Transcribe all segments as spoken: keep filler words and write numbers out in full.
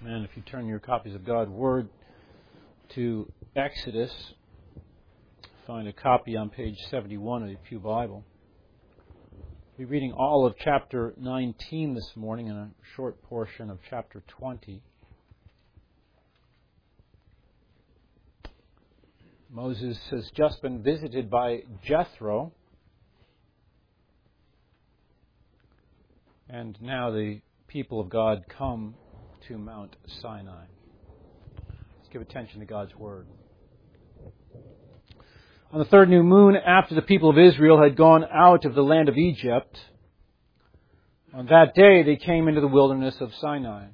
Amen. If you turn your copies of God's Word to Exodus, find a copy on page seventy-one of the Pew Bible. We'll be reading all of chapter nineteen this morning and a short portion of chapter twenty. Moses has just been visited by Jethro, and now the people of God come to Mount Sinai. Let's give attention to God's Word. On the third new moon, after the people of Israel had gone out of the land of Egypt, on that day they came into the wilderness of Sinai.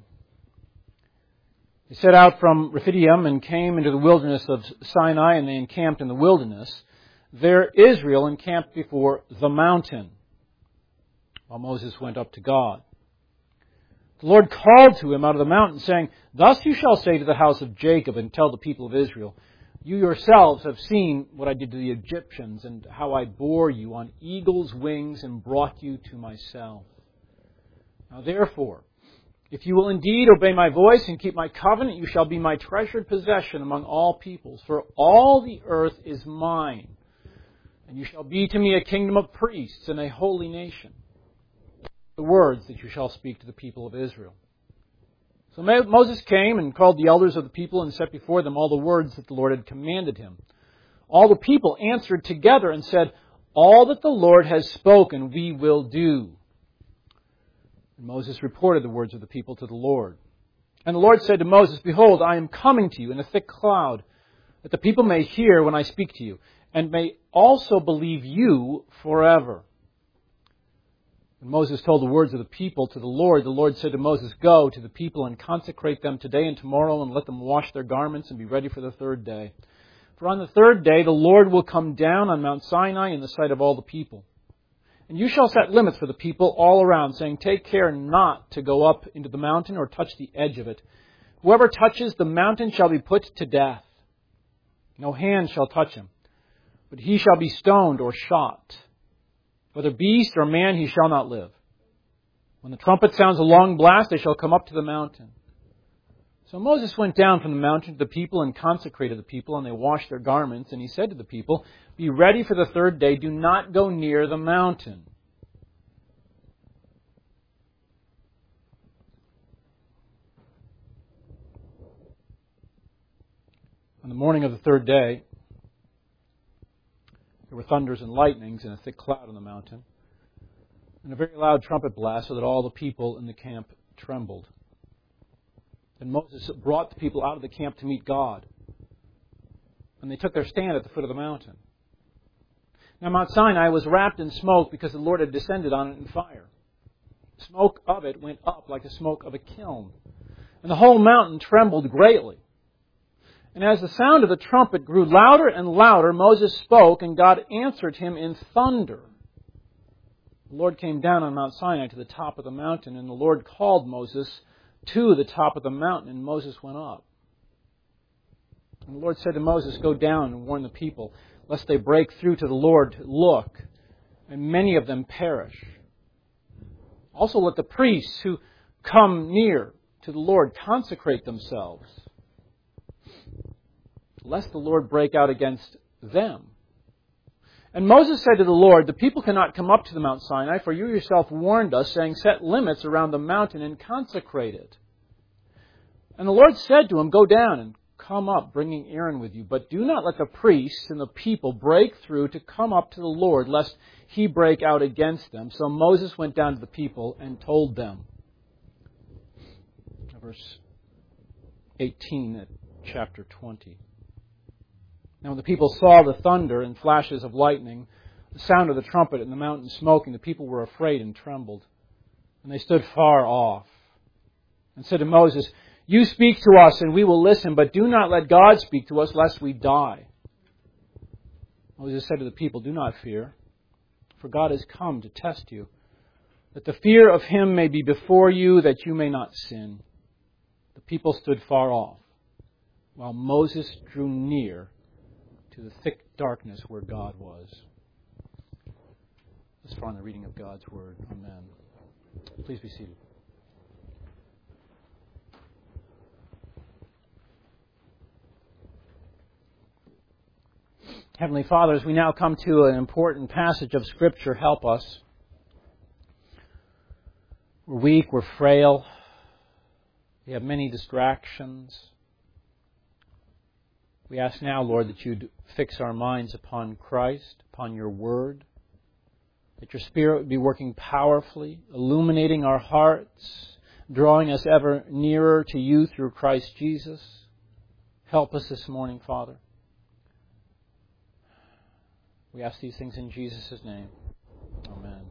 They set out from Rephidim and came into the wilderness of Sinai, and they encamped in the wilderness. There Israel encamped before the mountain, while Moses went up to God. The Lord called to him out of the mountain, saying, "Thus you shall say to the house of Jacob and tell the people of Israel, you yourselves have seen what I did to the Egyptians and how I bore you on eagle's wings and brought you to myself. Now therefore, if you will indeed obey my voice and keep my covenant, you shall be my treasured possession among all peoples, for all the earth is mine, and you shall be to me a kingdom of priests and a holy nation. The words that you shall speak to the people of Israel." So Moses came and called the elders of the people and set before them all the words that the Lord had commanded him. All the people answered together and said, "All that the Lord has spoken we will do." And Moses reported the words of the people to the Lord. And the Lord said to Moses, "Behold, I am coming to you in a thick cloud, that the people may hear when I speak to you, and may also believe you forever." When Moses told the words of the people to the Lord, the Lord said to Moses, "Go to the people and consecrate them today and tomorrow, and let them wash their garments and be ready for the third day. For on the third day the Lord will come down on Mount Sinai in the sight of all the people. And you shall set limits for the people all around, saying, take care not to go up into the mountain or touch the edge of it. Whoever touches the mountain shall be put to death. No hand shall touch him, but he shall be stoned or shot. Whether beast or man, he shall not live. When the trumpet sounds a long blast, they shall come up to the mountain." So Moses went down from the mountain to the people and consecrated the people, and they washed their garments. And he said to the people, "Be ready for the third day. Do not go near the mountain." On the morning of the third day, there were thunders and lightnings and a thick cloud on the mountain, and a very loud trumpet blast, so that all the people in the camp trembled. Then Moses brought the people out of the camp to meet God, and they took their stand at the foot of the mountain. Now Mount Sinai was wrapped in smoke because the Lord had descended on it in fire. The smoke of it went up like the smoke of a kiln, and the whole mountain trembled greatly. And as the sound of the trumpet grew louder and louder, Moses spoke, and God answered him in thunder. The Lord came down on Mount Sinai to the top of the mountain, and the Lord called Moses to the top of the mountain, and Moses went up. And the Lord said to Moses, "Go down and warn the people, lest they break through to the Lord to look, and many of them perish. Also let the priests who come near to the Lord consecrate themselves, lest the Lord break out against them." And Moses said to the Lord, "The people cannot come up to the Mount Sinai, for you yourself warned us, saying, set limits around the mountain and consecrate it." And the Lord said to him, "Go down and come up, bringing Aaron with you. But do not let the priests and the people break through to come up to the Lord, lest he break out against them." So Moses went down to the people and told them. Verse eighteen at chapter twenty. Now when the people saw the thunder and flashes of lightning, the sound of the trumpet and the mountain smoking, the people were afraid and trembled. And they stood far off and said to Moses, "You speak to us and we will listen, but do not let God speak to us lest we die." Moses said to the people, "Do not fear, for God has come to test you, that the fear of him may be before you, that you may not sin." The people stood far off, while Moses drew near to the thick darkness where God was. Let's find the reading of God's Word. Amen. Please be seated. Heavenly Father, as we now come to an important passage of Scripture, help us. We're weak, we're frail, we have many distractions. We ask now, Lord, that you'd fix our minds upon Christ, upon your Word, that your Spirit would be working powerfully, illuminating our hearts, drawing us ever nearer to you through Christ Jesus. Help us this morning, Father. We ask these things in Jesus' name. Amen.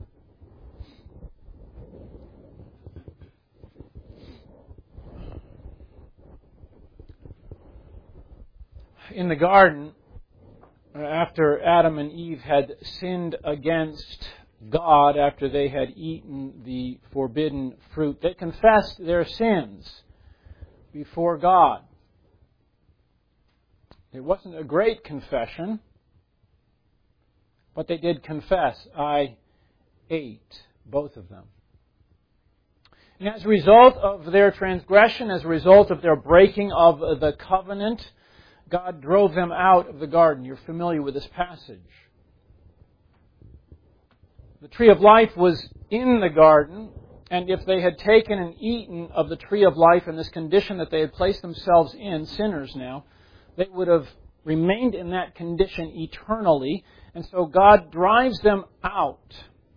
In the garden, after Adam and Eve had sinned against God, after they had eaten the forbidden fruit, they confessed their sins before God. It wasn't a great confession, but they did confess, I ate, both of them. And as a result of their transgression, as a result of their breaking of the covenant, God drove them out of the garden. You're familiar with this passage. The tree of life was in the garden, and if they had taken and eaten of the tree of life in this condition that they had placed themselves in, sinners now, they would have remained in that condition eternally. And so God drives them out.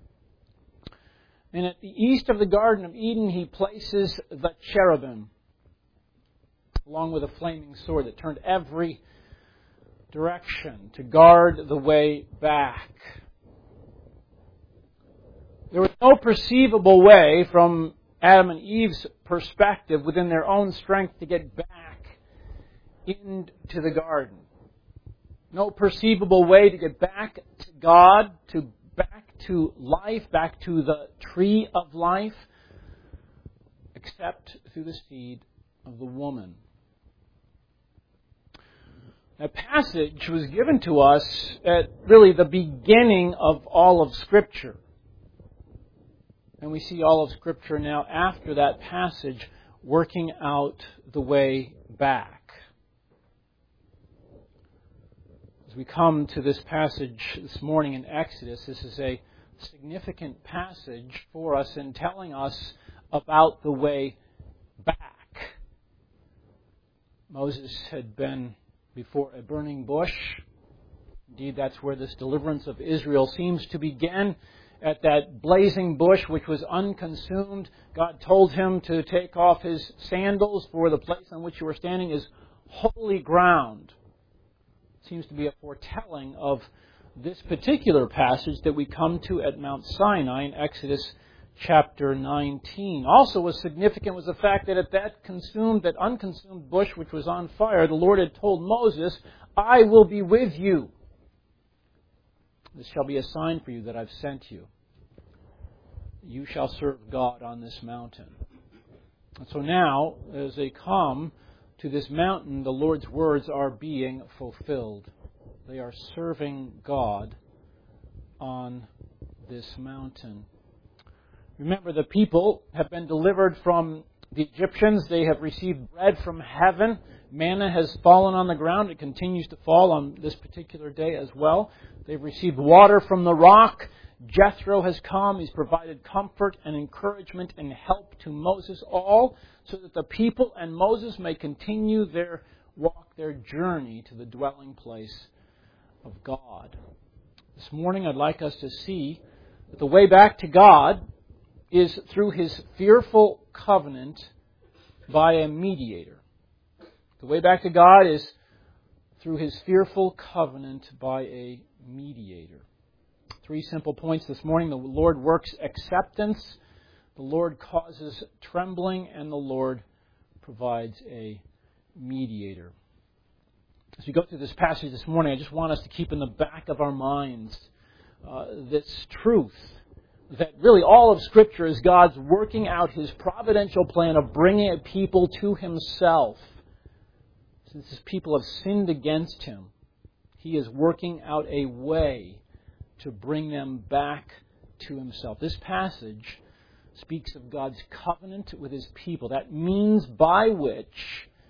And at the east of the Garden of Eden, He places the cherubim, along with a flaming sword that turned every direction to guard the way back. There was no perceivable way from Adam and Eve's perspective within their own strength to get back into the garden. No perceivable way to get back to God, to back to life, back to the tree of life, except through the seed of the woman. That passage was given to us at really the beginning of all of Scripture. And we see all of Scripture now after that passage working out the way back. As we come to this passage this morning in Exodus, this is a significant passage for us in telling us about the way back. Moses had been before a burning bush. Indeed, that's where this deliverance of Israel seems to begin. At that blazing bush which was unconsumed, God told him to take off his sandals, for the place on which you are standing is holy ground. Seems to be a foretelling of this particular passage that we come to at Mount Sinai in Exodus chapter nineteen. Also was significant was the fact that at that consumed, that unconsumed bush which was on fire, the Lord had told Moses, I will be with you. This shall be a sign for you that I've sent you. You shall serve God on this mountain. And so now, as they come to this mountain, the Lord's words are being fulfilled. They are serving God on this mountain. Remember, the people have been delivered from the Egyptians. They have received bread from heaven. Manna has fallen on the ground. It continues to fall on this particular day as well. They've received water from the rock. Jethro has come. He's provided comfort and encouragement and help to Moses, all so that the people and Moses may continue their walk, their journey to the dwelling place of God. This morning I'd like us to see that the way back to God is through His fearful covenant by a mediator. The way back to God is through His fearful covenant by a mediator. Three simple points this morning. The Lord works acceptance, the Lord causes trembling, and the Lord provides a mediator. As we go through this passage this morning, I just want us to keep in the back of our minds uh, this truth that really all of Scripture is God's working out His providential plan of bringing a people to Himself. Since His people have sinned against Him, He is working out a way to bring them back to Himself. This passage speaks of God's covenant with His people. That means by which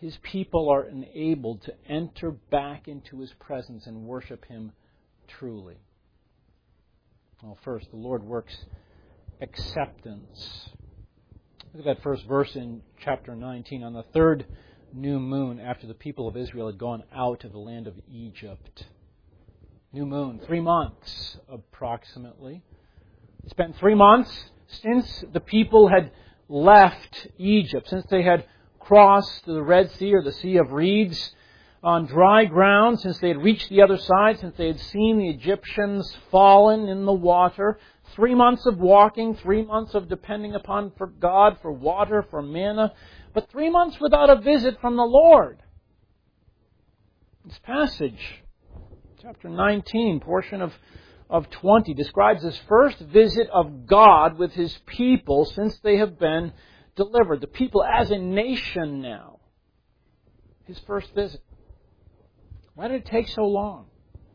His people are enabled to enter back into His presence and worship Him truly. Well, first, the Lord works acceptance. Look at that first verse in chapter nineteen. On the third new moon, after the people of Israel had gone out of the land of Egypt. New moon, three months approximately. It's been three months since the people had left Egypt, since they had crossed the Red Sea or the Sea of Reeds on dry ground, since they had reached the other side, since they had seen the Egyptians fallen in the water. Three months of walking, three months of depending upon for God, for water, for manna, but three months without a visit from the Lord. This passage, chapter nineteen, portion of, of twenty, describes this first visit of God with His people since they have been delivered. The people as a nation now. His first visit. Why did it take so long?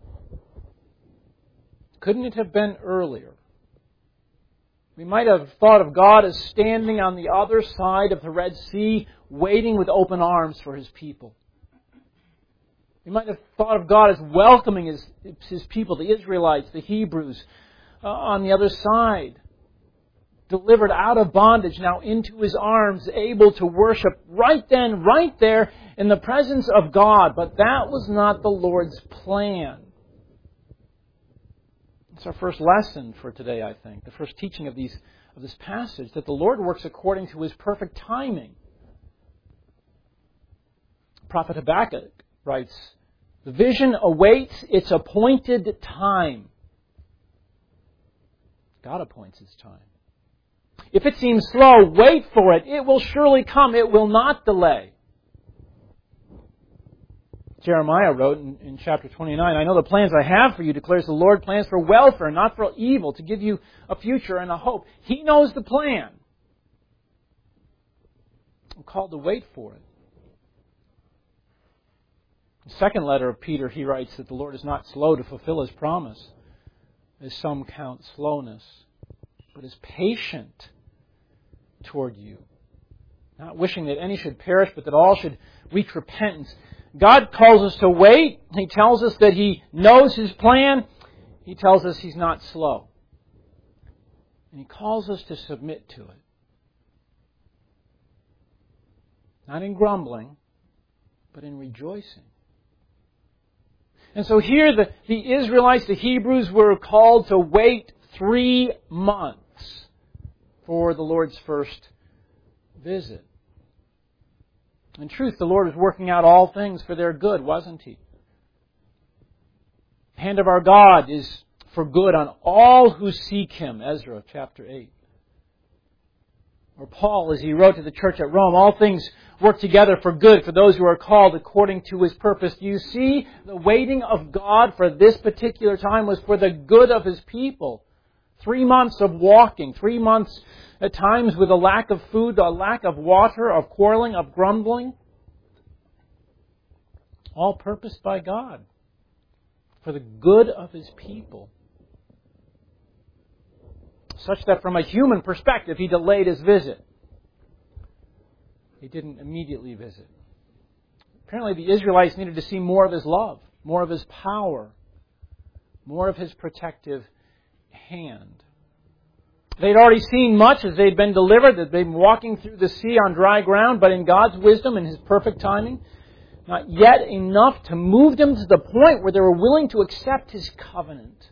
Couldn't it have been earlier? We might have thought of God as standing on the other side of the Red Sea, waiting with open arms for His people. We might have thought of God as welcoming His, his people, the Israelites, the Hebrews, uh, on the other side. Delivered out of bondage, now into His arms, able to worship right then, right there, in the presence of God. But that was not the Lord's plan. It's our first lesson for today, I think. The first teaching of these of this passage, that the Lord works according to His perfect timing. Prophet Habakkuk writes, "The vision awaits its appointed time." God appoints His time. If it seems slow, wait for it. It will surely come. It will not delay. Jeremiah wrote in, in chapter twenty-nine, "I know the plans I have for you, declares the Lord, plans for welfare, not for evil, to give you a future and a hope." He knows the plan. I'm called to wait for it. In the second letter of Peter, he writes that the Lord is not slow to fulfill His promise, as some count slowness, but is patient toward you, not wishing that any should perish, but that all should reach repentance. God calls us to wait. He tells us that He knows His plan. He tells us He's not slow. And He calls us to submit to it. Not in grumbling, but in rejoicing. And so here the, the Israelites, the Hebrews, were called to wait three months for the Lord's first visit. In truth, the Lord was working out all things for their good, wasn't He? The hand of our God is for good on all who seek Him, Ezra chapter eight. Or Paul, as he wrote to the church at Rome, all things work together for good for those who are called according to His purpose. Do you see, the waiting of God for this particular time was for the good of His people. Three months of walking, three months at times with a lack of food, a lack of water, of quarreling, of grumbling. All purposed by God for the good of His people. Such that from a human perspective, He delayed His visit. He didn't immediately visit. Apparently the Israelites needed to see more of His love, more of His power, more of His protective hand. They'd already seen much as they'd been delivered, that they'd been walking through the sea on dry ground, but in God's wisdom and His perfect timing, not yet enough to move them to the point where they were willing to accept His covenant.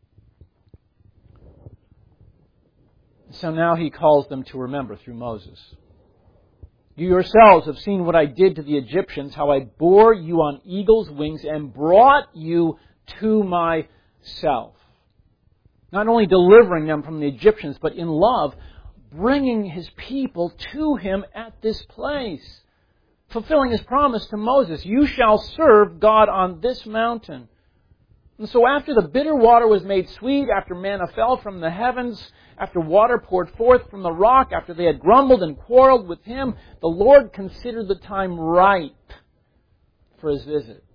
So now He calls them to remember through Moses. "You yourselves have seen what I did to the Egyptians, how I bore you on eagle's wings and brought you to myself." Not only delivering them from the Egyptians, but in love, bringing His people to Him at this place. Fulfilling His promise to Moses, "You shall serve God on this mountain." And so after the bitter water was made sweet, after manna fell from the heavens, after water poured forth from the rock, after they had grumbled and quarreled with Him, the Lord considered the time ripe for His visit.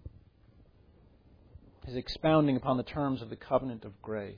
His expounding upon the terms of the covenant of grace.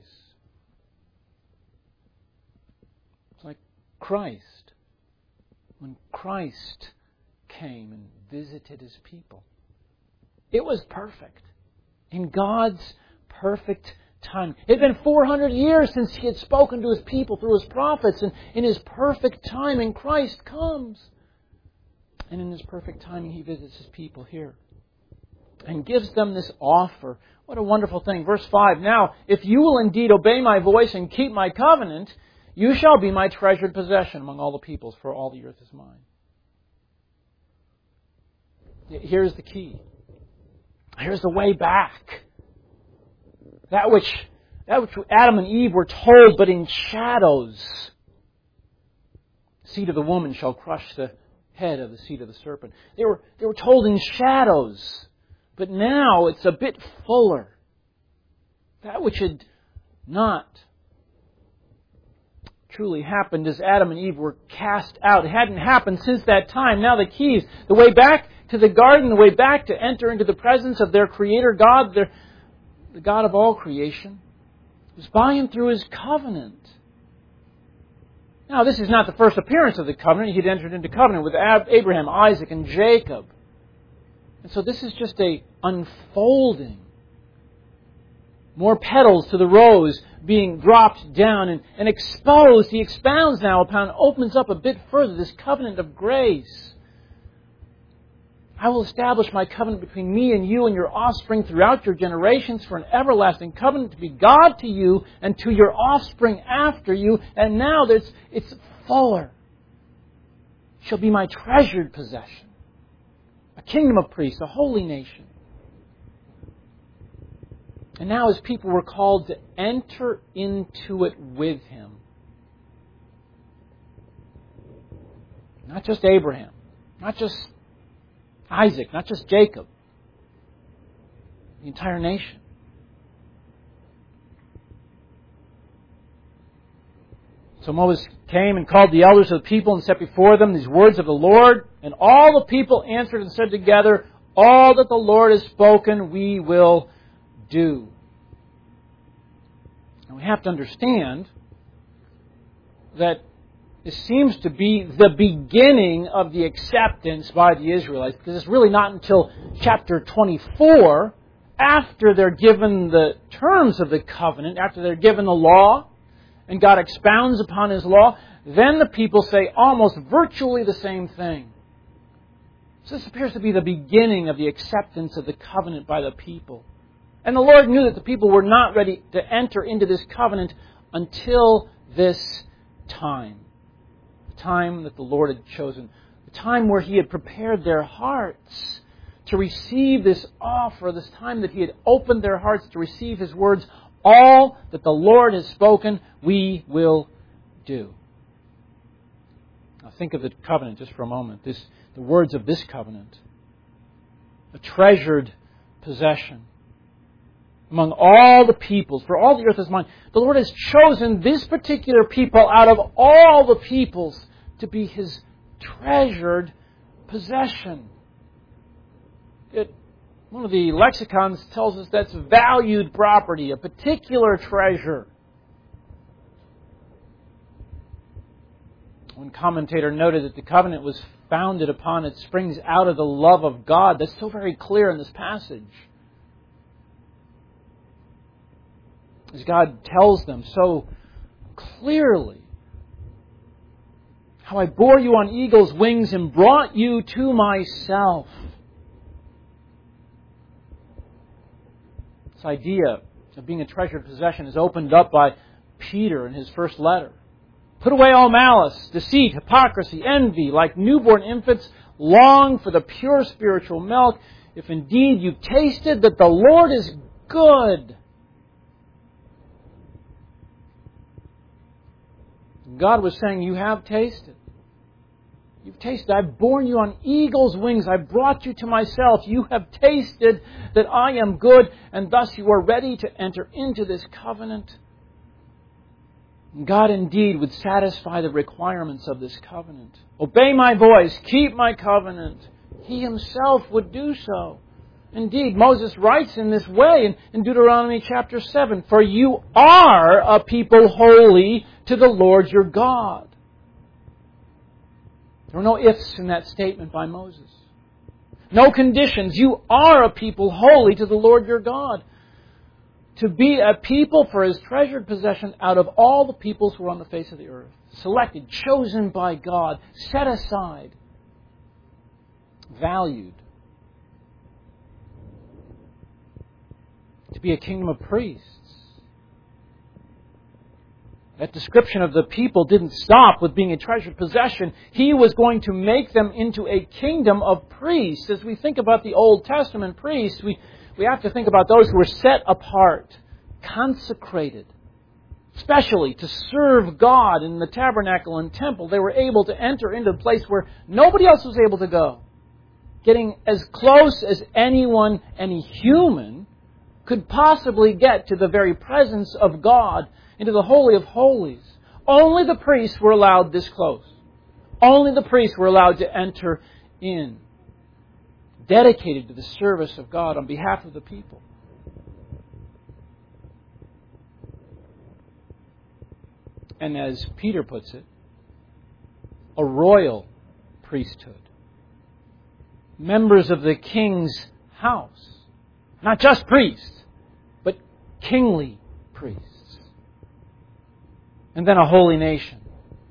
It's like Christ. When Christ came and visited His people. It was perfect. In God's perfect time. It had been four hundred years since He had spoken to His people through His prophets, and in His perfect timing, Christ comes. And in His perfect timing, He visits His people here and gives them this offer. What a wonderful thing. Verse five, now, if you will indeed obey my voice and keep my covenant, you shall be my treasured possession among all the peoples, for all the earth is mine. Here's the key. Here's the way back. That which, that which Adam and Eve were told, but in shadows. The seed of the woman shall crush the head of the seed of the serpent. They were, they were told in shadows. But now it's a bit fuller. That which had not truly happened as Adam and Eve were cast out. It hadn't happened since that time. Now the keys, the way back to the garden, the way back to enter into the presence of their Creator God, their, the God of all creation, was by and through His covenant. Now, this is not the first appearance of the covenant. He had entered into covenant with Abraham, Isaac, and Jacob. And so this is just a unfolding. More petals to the rose being dropped down and, and exposed. He expounds now upon, opens up a bit further, this covenant of grace. I will establish my covenant between me and you and your offspring throughout your generations for an everlasting covenant to be God to you and to your offspring after you. And now it's, it's fuller. Shall be my treasured possession. A kingdom of priests, a holy nation. And now His people were called to enter into it with Him. Not just Abraham. Not just Isaac, not just Jacob. The entire nation. So Moses came and called the elders of the people and set before them these words of the Lord. And all the people answered and said together, all that the Lord has spoken we will do. And we have to understand that this seems to be the beginning of the acceptance by the Israelites, because it's really not until chapter twenty-four, after they're given the terms of the covenant, after they're given the law, and God expounds upon His law, then the people say almost virtually the same thing. So this appears to be the beginning of the acceptance of the covenant by the people. And the Lord knew that the people were not ready to enter into this covenant until this time. The time that the Lord had chosen. The time where He had prepared their hearts to receive this offer. This time that He had opened their hearts to receive His words. All that the Lord has spoken, we will do. Now think of the covenant just for a moment. This, the words of this covenant. A treasured possession among all the peoples, for all the earth is mine. The Lord has chosen this particular people out of all the peoples to be His treasured possession. It, one of the lexicons tells us that's valued property, a particular treasure. One commentator noted that the covenant was founded upon, it springs out of the love of God. That's still very clear in this passage. As God tells them so clearly, how I bore you on eagle's wings and brought you to myself. This idea of being a treasured possession is opened up by Peter in his first letter. Put away all malice, deceit, hypocrisy, envy. Like newborn infants, long for the pure spiritual milk, if indeed you've tasted that the Lord is good. God was saying, you have tasted. You've tasted. I've borne you on eagle's wings. I've brought you to myself. You have tasted that I am good, and thus you are ready to enter into this covenant. God indeed would satisfy the requirements of this covenant. Obey my voice. Keep my covenant. He Himself would do so. Indeed, Moses writes in this way in, in Deuteronomy chapter seven, for you are a people holy to the Lord your God. There were no ifs in that statement by Moses. No conditions. You are a people holy to the Lord your God. To be a people for His treasured possession out of all the peoples who are on the face of the earth. Selected, chosen by God, set aside, valued. To be a kingdom of priests. That description of the people didn't stop with being a treasured possession. He was going to make them into a kingdom of priests. As we think about the Old Testament priests, we, we have to think about those who were set apart, consecrated, especially to serve God in the tabernacle and temple. They were able to enter into a place where nobody else was able to go. Getting as close as anyone, any human, could possibly get to the very presence of God, into the Holy of Holies. Only the priests were allowed this close. Only the priests were allowed to enter in, dedicated to the service of God on behalf of the people. And as Peter puts it, a royal priesthood. Members of the king's house. Not just priests, but kingly priests. And then a holy nation.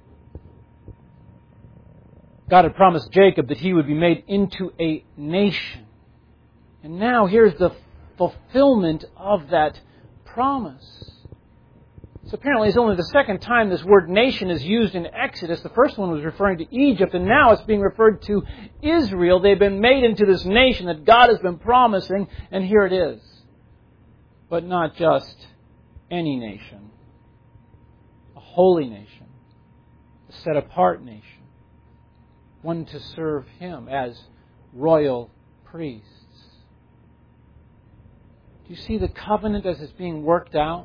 God had promised Jacob that he would be made into a nation. And now here's the fulfillment of that promise. So apparently it's only the second time this word nation is used in Exodus. The first one was referring to Egypt, and now it's being referred to Israel. They've been made into this nation that God has been promising, and here it is. But not just any nation. Holy nation, a set-apart nation, one to serve Him as royal priests. Do you see the covenant as it's being worked out?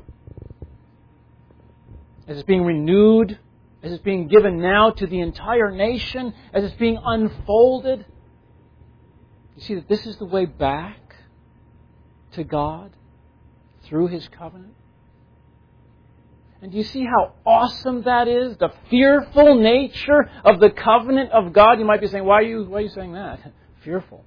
As it's being renewed? As it's being given now to the entire nation? As it's being unfolded? You see that this is the way back to God through His covenant? And do you see how awesome that is? The fearful nature of the covenant of God. You might be saying, why are you, why are you saying that? Fearful.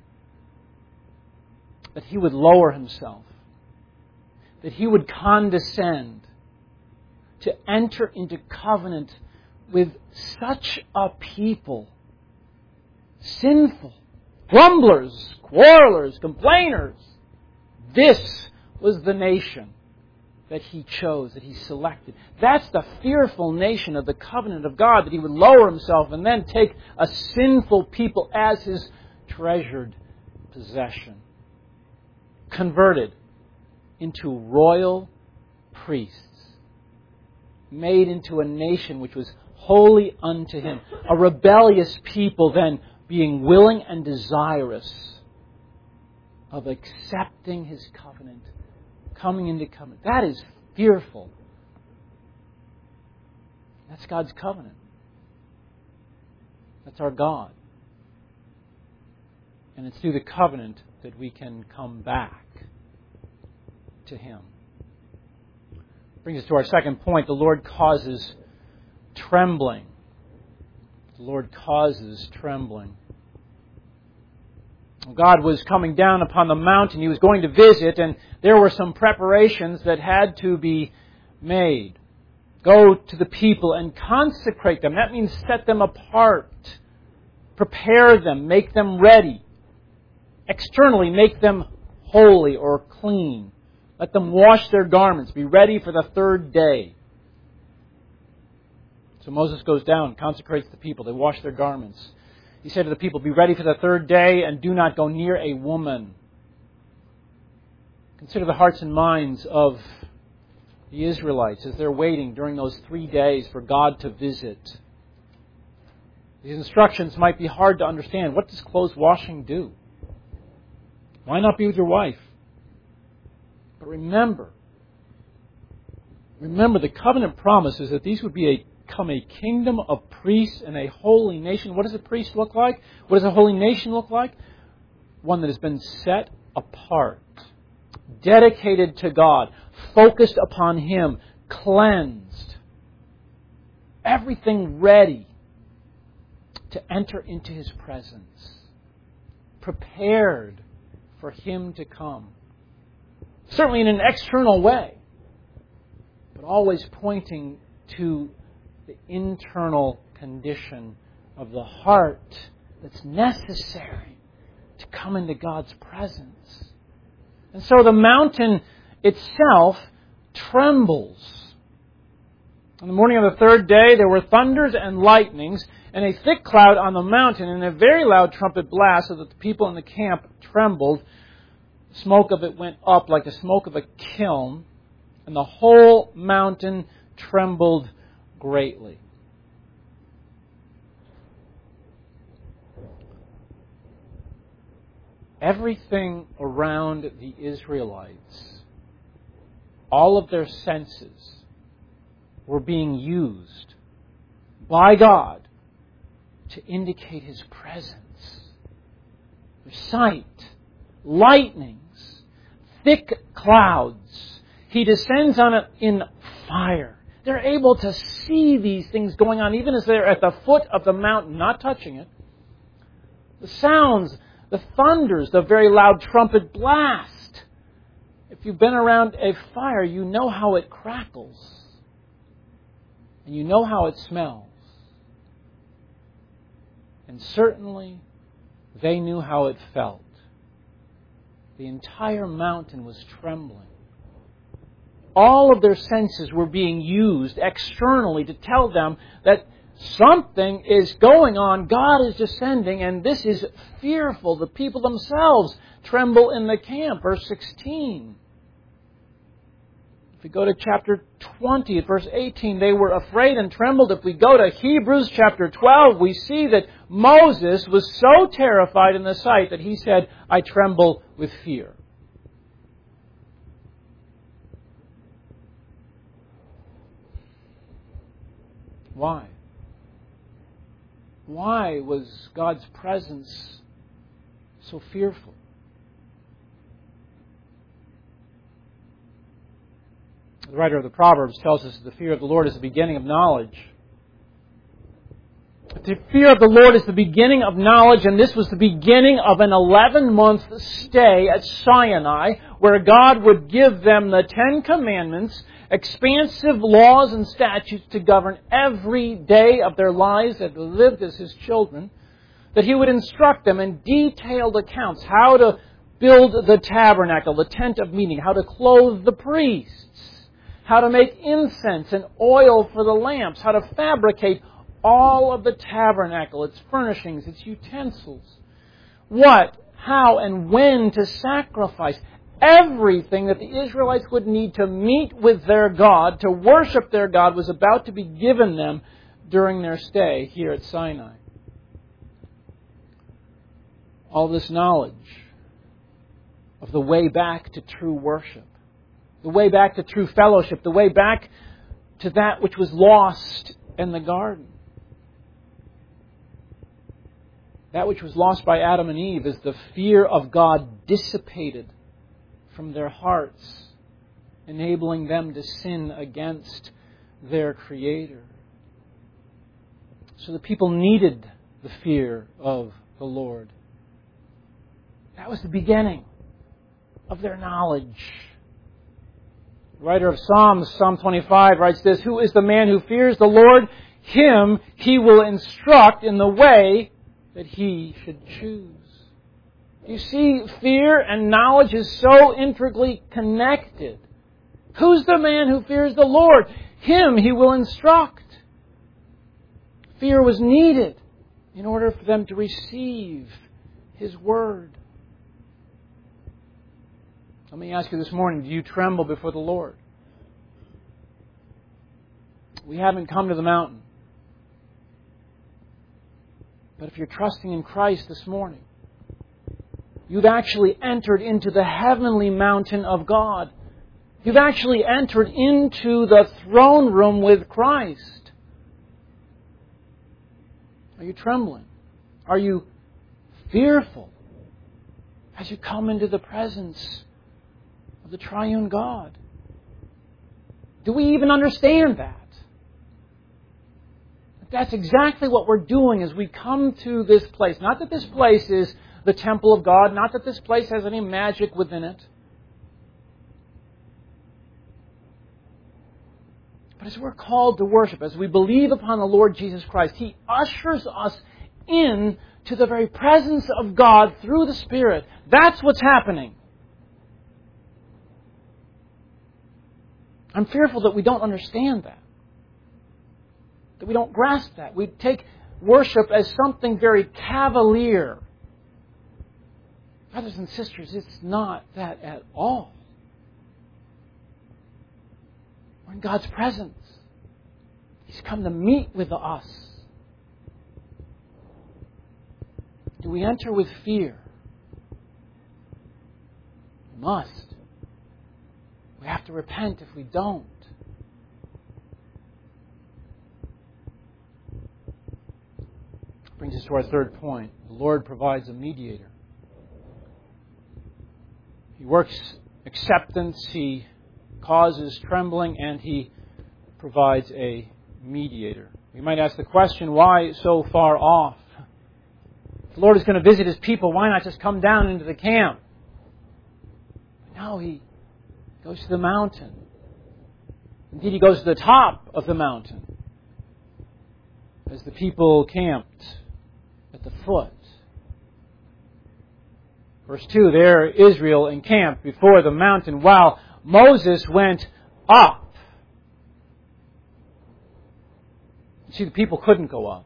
That He would lower Himself. That He would condescend to enter into covenant with such a people. Sinful. Grumblers, quarrelers, complainers. This was the nation that He chose, that He selected. That's the fearful nation of the covenant of God, that He would lower Himself and then take a sinful people as His treasured possession. Converted into royal priests. Made into a nation which was holy unto Him. A rebellious people then being willing and desirous of accepting His covenant. Coming into covenant. That is fearful. That's God's covenant. That's our God. And it's through the covenant that we can come back to Him. Brings us to our second point. The Lord causes trembling. The Lord causes trembling. God was coming down upon the mountain. He was going to visit, and there were some preparations that had to be made. Go to the people and consecrate them. That means set them apart. Prepare them. Make them ready. Externally, make them holy or clean. Let them wash their garments. Be ready for the third day. So Moses goes down, consecrates the people. They wash their garments. He said to the people, be ready for the third day and do not go near a woman. Consider the hearts and minds of the Israelites as they're waiting during those three days for God to visit. These instructions might be hard to understand. What does clothes washing do? Why not be with your wife? But remember, remember the covenant promise is that these would be a Become a kingdom of priests and a holy nation. What does a priest look like? What does a holy nation look like? One that has been set apart, dedicated to God, focused upon Him, cleansed, everything ready to enter into His presence, prepared for Him to come. Certainly in an external way, but always pointing to the internal condition of the heart that's necessary to come into God's presence. And so the mountain itself trembles. On the morning of the third day, there were thunders and lightnings, and a thick cloud on the mountain, and a very loud trumpet blast, so that the people in the camp trembled. The smoke of it went up like the smoke of a kiln, and the whole mountain trembled greatly. Everything around the Israelites, all of their senses, were being used by God to indicate His presence. Their sight, lightnings, thick clouds. He descends on it in fire. They're able to see these things going on even as they're at the foot of the mountain, not touching it. The sounds, the thunders, the very loud trumpet blast. If you've been around a fire, you know how it crackles. And you know how it smells. And certainly, they knew how it felt. The entire mountain was trembling. All of their senses were being used externally to tell them that something is going on. God is descending, and this is fearful. The people themselves tremble in the camp. Verse sixteen. If we go to chapter twenty, verse eighteen, they were afraid and trembled. If we go to Hebrews chapter twelve, we see that Moses was so terrified in the sight that he said, I tremble with fear. Why? Why was God's presence so fearful? The writer of the Proverbs tells us that the fear of the Lord is the beginning of knowledge. The fear of the Lord is the beginning of knowledge, and this was the beginning of an eleven-month stay at Sinai, where God would give them the Ten Commandments, expansive laws and statutes to govern every day of their lives that they lived as His children, that He would instruct them in detailed accounts how to build the tabernacle, the tent of meeting, how to clothe the priests, how to make incense and oil for the lamps, how to fabricate all of the tabernacle, its furnishings, its utensils, what, how, and when to sacrifice. Everything that the Israelites would need to meet with their God, to worship their God, was about to be given them during their stay here at Sinai. All this knowledge of the way back to true worship, the way back to true fellowship, the way back to that which was lost in the garden. That which was lost by Adam and Eve is the fear of God dissipated from their hearts, enabling them to sin against their Creator. So the people needed the fear of the Lord. That was the beginning of their knowledge. The writer of Psalms, Psalm twenty-five, writes this, Who is the man who fears the Lord? Him He will instruct in the way that he should choose. You see, fear and knowledge is so intricately connected. Who's the man who fears the Lord? Him He will instruct. Fear was needed in order for them to receive His Word. Let me ask you this morning, do you tremble before the Lord? We haven't come to the mountain. But if you're trusting in Christ this morning, you've actually entered into the heavenly mountain of God. You've actually entered into the throne room with Christ. Are you trembling? Are you fearful as you come into the presence of the triune God? Do we even understand that? that's exactly what we're doing as we come to this place. Not that this place is the temple of God, not that this place has any magic within it. But as we're called to worship, as we believe upon the Lord Jesus Christ, He ushers us in to the very presence of God through the Spirit. That's what's happening. I'm fearful that we don't understand that. That we don't grasp that. We take worship as something very cavalier. Brothers and sisters, it's not that at all. We're in God's presence. He's come to meet with us. Do we enter with fear? We must. We have to repent if we don't. Brings us to our third point. The Lord provides a mediator. He works acceptance, He causes trembling, and He provides a mediator. We might ask the question, why so far off? If the Lord is going to visit His people, why not just come down into the camp? But no, He goes to the mountain. Indeed, He goes to the top of the mountain as the people camped at the foot. Verse two, there Israel encamped before the mountain while Moses went up. You see, the people couldn't go up.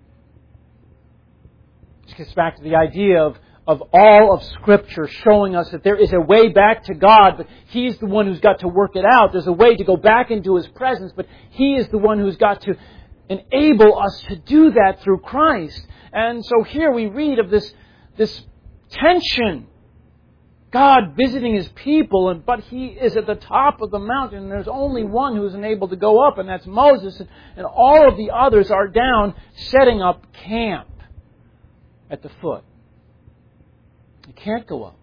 This gets back to the idea of, of all of Scripture showing us that there is a way back to God, but He's the one who's got to work it out. There's a way to go back into His presence, but He is the one who's got to enable us to do that through Christ. And so here we read of this, this tension. God visiting His people, and but He is at the top of the mountain, and there's only one who is enabled to go up, and that's Moses, and, and all of the others are down setting up camp at the foot. You can't go up.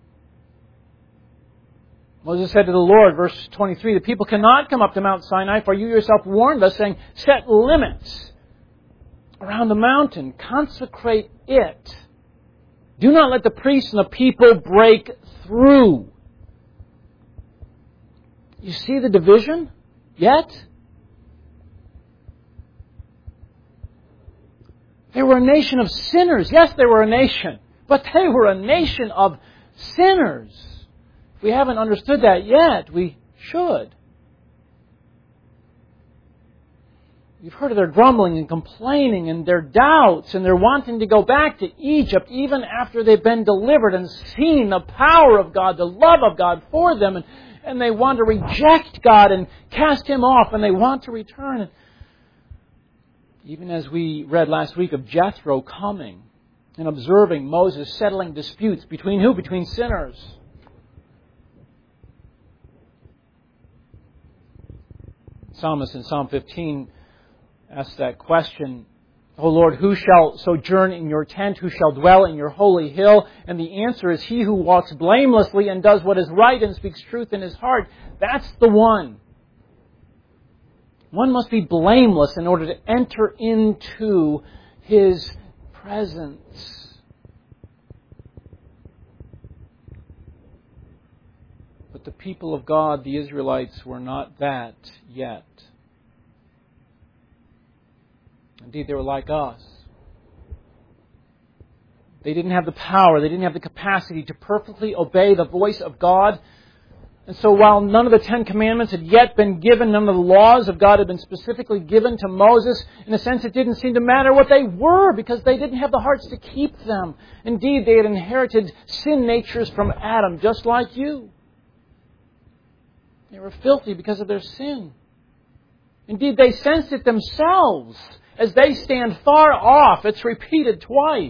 Moses said to the Lord, verse twenty-three, the people cannot come up to Mount Sinai, for you yourself warned us, saying, set limits around the mountain, consecrate it. Do not let the priests and the people break through. You see the division yet? They were a nation of sinners. Yes, they were a nation, but they were a nation of sinners. If we haven't understood that yet, we should. You've heard of their grumbling and complaining and their doubts and their wanting to go back to Egypt even after they've been delivered and seen the power of God, the love of God for them. And, and they want to reject God and cast Him off, and they want to return. Even as we read last week of Jethro coming and observing Moses settling disputes between who? Between sinners. Psalmist in Psalm fifteen asks that question, O Lord, who shall sojourn in your tent? Who shall dwell in your holy hill? And the answer is, he who walks blamelessly and does what is right and speaks truth in his heart. That's the one. One must be blameless in order to enter into His presence. But the people of God, the Israelites, were not that yet. Indeed, they were like us. They didn't have the power, they didn't have the capacity to perfectly obey the voice of God. And so while none of the Ten Commandments had yet been given, none of the laws of God had been specifically given to Moses, in a sense it didn't seem to matter what they were, because they didn't have the hearts to keep them. Indeed, they had inherited sin natures from Adam, just like you. They were filthy because of their sin. Indeed, they sensed it themselves as they stand far off. It's repeated twice.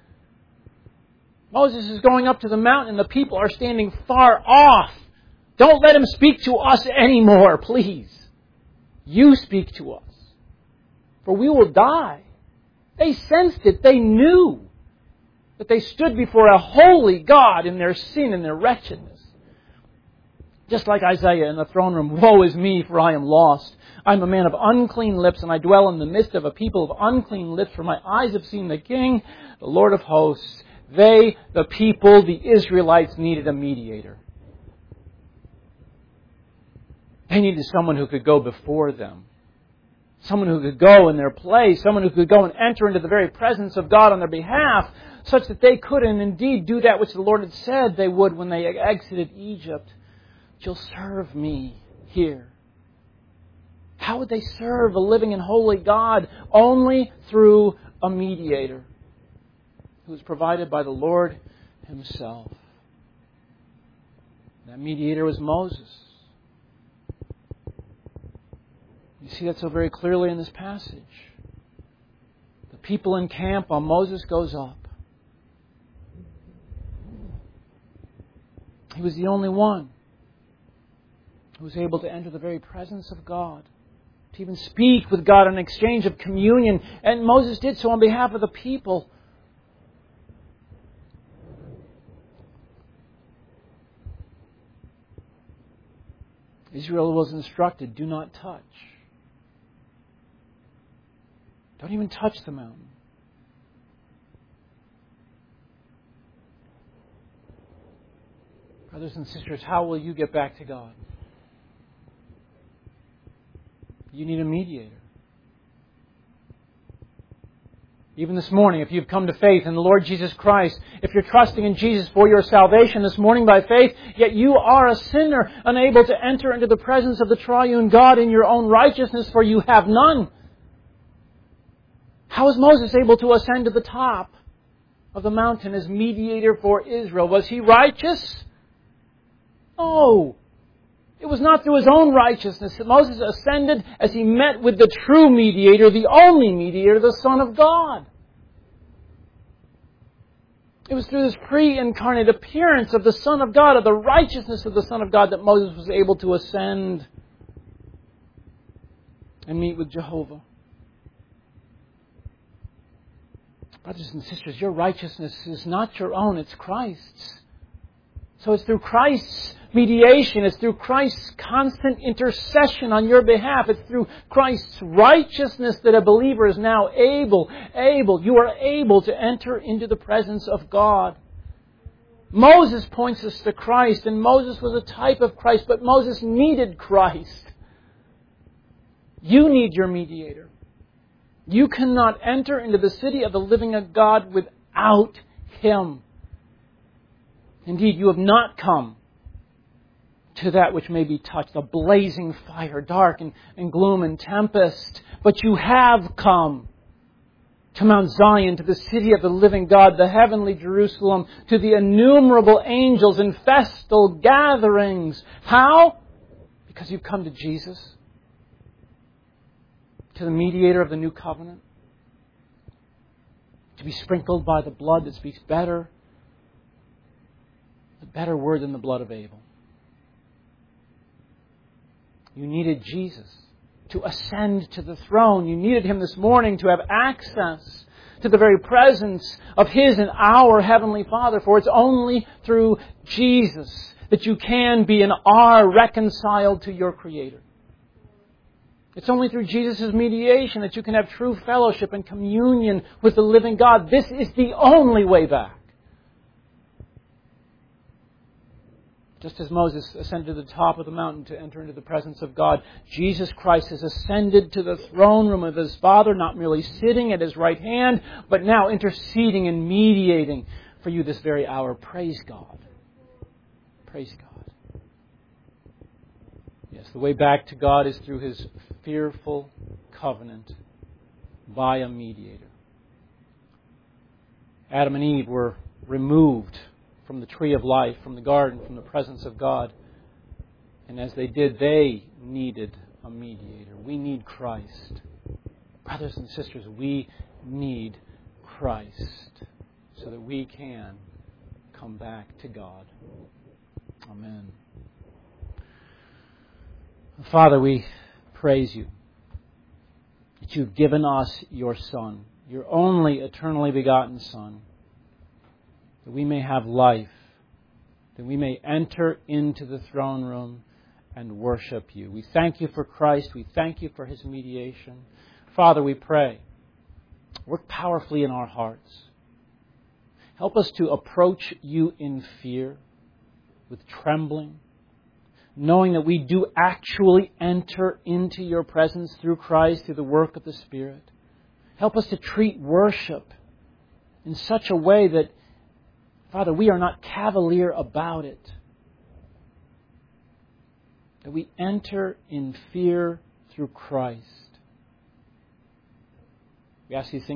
Moses is going up to the mountain and the people are standing far off. Don't let him speak to us anymore, please. You speak to us, for we will die. They sensed it. They knew that they stood before a holy God in their sin and their wretchedness. Just like Isaiah in the throne room, woe is me, for I am lost. I am a man of unclean lips, and I dwell in the midst of a people of unclean lips, for my eyes have seen the King, the Lord of hosts. They, the people, the Israelites, needed a mediator. They needed someone who could go before them. Someone who could go in their place. Someone who could go and enter into the very presence of God on their behalf, such that they could and indeed do that which the Lord had said they would when they exited Egypt. You'll serve me here. How would they serve a living and holy God? Only through a mediator who was provided by the Lord Himself. That mediator was Moses. You see that so very clearly in this passage. The people in camp while Moses goes up. He was the only one who was able to enter the very presence of God, to even speak with God in exchange of communion. And Moses did so on behalf of the people. Israel was instructed, do not touch. Don't even touch the mountain. Brothers and sisters, how will you get back to God? You need a mediator. Even this morning, if you've come to faith in the Lord Jesus Christ, if you're trusting in Jesus for your salvation this morning by faith, yet you are a sinner, unable to enter into the presence of the triune God in your own righteousness, for you have none. How was Moses able to ascend to the top of the mountain as mediator for Israel? Was he righteous? No. It was not through his own righteousness that Moses ascended as he met with the true mediator, the only mediator, the Son of God. It was through this pre-incarnate appearance of the Son of God, of the righteousness of the Son of God, that Moses was able to ascend and meet with Jehovah. Brothers and sisters, your righteousness is not your own, it's Christ's. So it's through Christ's mediation, it's through Christ's constant intercession on your behalf, it's through Christ's righteousness that a believer is now able, able, you are able to enter into the presence of God. Moses points us to Christ, and Moses was a type of Christ, but Moses needed Christ. You need your mediator. You cannot enter into the city of the living God without Him. Indeed, you have not come to that which may be touched, a blazing fire, dark and, and gloom and tempest. But you have come to Mount Zion, to the city of the living God, the heavenly Jerusalem, to the innumerable angels in festal gatherings. How? Because you've come to Jesus. To the mediator of the new covenant, to be sprinkled by the blood that speaks better, the better word than the blood of Abel. You needed Jesus to ascend to the throne. You needed Him this morning to have access to the very presence of His and our Heavenly Father, for it's only through Jesus that you can be and are reconciled to your Creator. It's only through Jesus' mediation that you can have true fellowship and communion with the living God. This is the only way back. Just as Moses ascended to the top of the mountain to enter into the presence of God, Jesus Christ has ascended to the throne room of His Father, not merely sitting at His right hand, but now interceding and mediating for you this very hour. Praise God. Praise God. Yes, the way back to God is through His fearful covenant by a mediator. Adam and Eve were removed from the tree of life, from the garden, from the presence of God. And as they did, they needed a mediator. We need Christ. Brothers and sisters, we need Christ so that we can come back to God. Amen. Father, we praise You that You've given us Your Son, Your only eternally begotten Son, that we may have life that we may enter into the throne room and worship you. We thank you for Christ. We thank you for His mediation. Father, we pray, work powerfully in our hearts. Help us to approach you in fear, with trembling, knowing that we do actually enter into your presence through Christ, through the work of the Spirit. Help us to treat worship in such a way that, Father, we are not cavalier about it. That we enter in fear through Christ. We ask these things